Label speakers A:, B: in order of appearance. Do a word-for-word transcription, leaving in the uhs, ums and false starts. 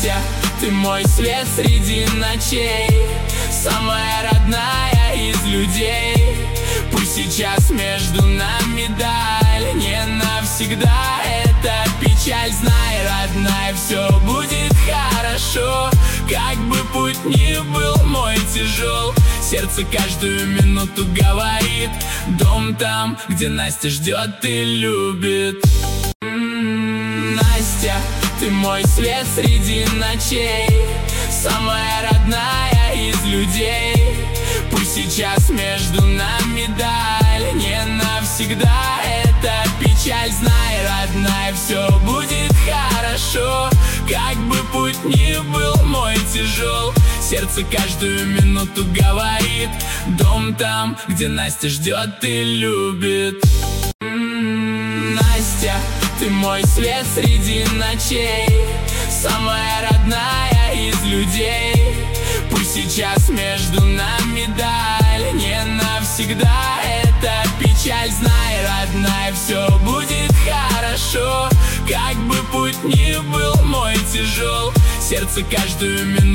A: Настя, ты мой свет среди ночей, самая родная из людей. Пусть сейчас между нами даль, не навсегда это печаль. Знай, родная, все будет хорошо, как бы путь ни был мой тяжел. Сердце каждую минуту говорит: дом там, где Настя ждет и любит. М-м, Настя, ты мой свет среди ночей, самая родная из людей. Пусть сейчас между нами даль, не навсегда это печаль. Знай, родная, все будет хорошо, как бы путь ни был мой тяжел. Сердце каждую минуту говорит: дом там, где Настя ждет и любит. М-м, Настя, ты мой свет среди ночей, самая родная из людей. Пусть сейчас между нами даль, не навсегда это печаль. Знай, родная, все будет хорошо, как бы путь ни был мой тяжел. Сердце каждую минуту